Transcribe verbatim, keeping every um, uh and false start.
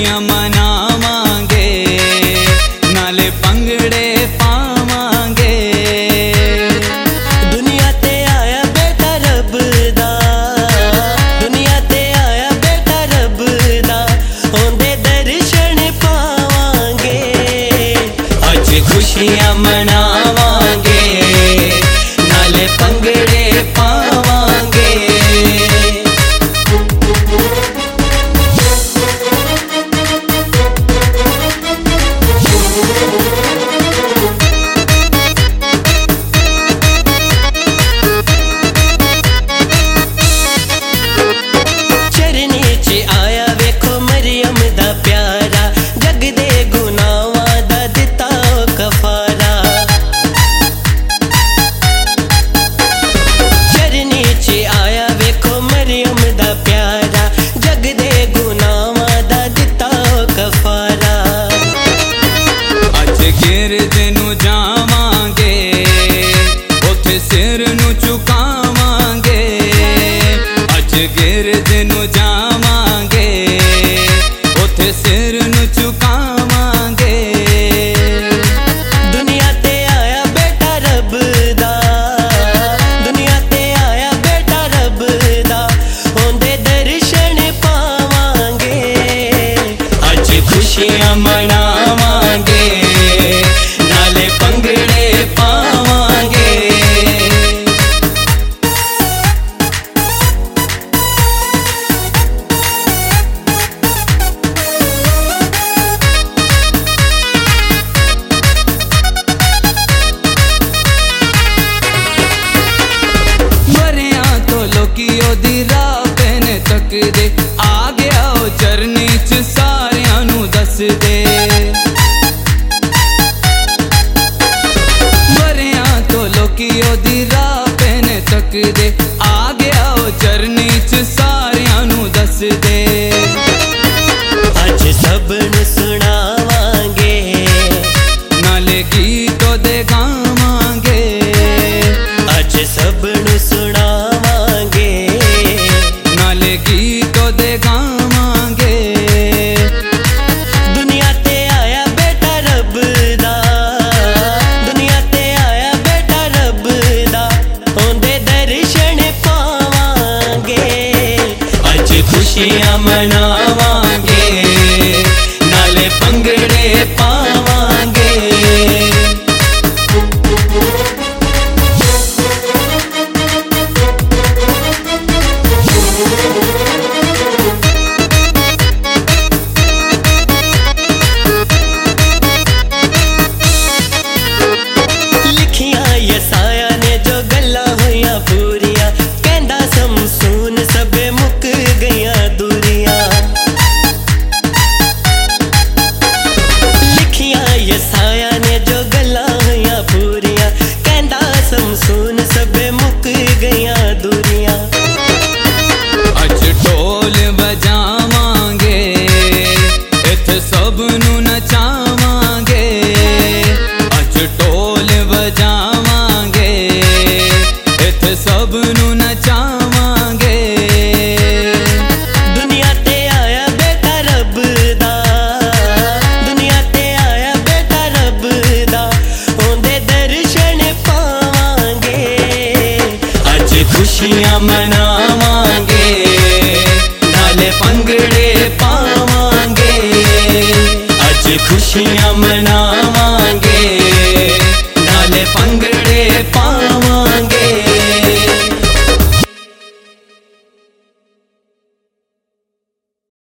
खुशियां मनावांगे, नाले पंगड़े पावांगे। दुनिया ते आया बेटा रब दा, दुनिया ते आया बेटा रब दा, ओंदे दर्शन पावांगे। अज खुशियां मनावांगे, नाले पंगड़े पावांगे। गिरज नू जावांगे, उथे सिर नू झुकावांगे। अज गिरज नू जावांगे, उथे सिर नू झुकावांगे। दुनिया ते आया बेटा रब दा, दुनिया ते आया बेटा रब दा, ओंदे दर्शन पावांगे। अज खुशियां मनावांगे, नाले पंगड़े पावांगे। मरिया तो लोकी ओदी राह पैने तकदे, आ गया ओ चरनी च सारियां नू दस दे। लोकी ओदी राह पैने तकदे, आ गया ओ चरनी च सारियां नू दस दे। अज सब नू सुनावांगे, नाले गीत ओदे गावांगे। अज सब नू सुनावांगे, नाले गीत ओदे गावांगे। दुनिया ते आया बेटा रब दा, दुनिया ते आया बेटा रब दा, ओंदे दर्शन पावांगे। अज खुशियां मनावांगे, नाले पंगड़े पावांगे। लिखियां यसाया ने जो गल्लां होइयां पूरियां, कहंदा समसून सबे मुक गईयां दूरियां। लिखियां यसाया ने जो गल्लां होइयां पूरियां, कहंदा समसून सबे मुक गईयां दूरियां। अज ढोल बजावांगे, इत्थे सब नू नचावांगे। अज ढोल बजावांगे, इत्थे सब नू नचावांगे। दुनिया ते आया बेटा रब दा, दुनिया ते आया बेटा रब दा, ओंदे दर्शन पावांगे। अज खुशियां मनावांगे, नाले पंगड़े पावांगे। अज खुशियां मनावांगे, नाले पंगड़े पावांगे।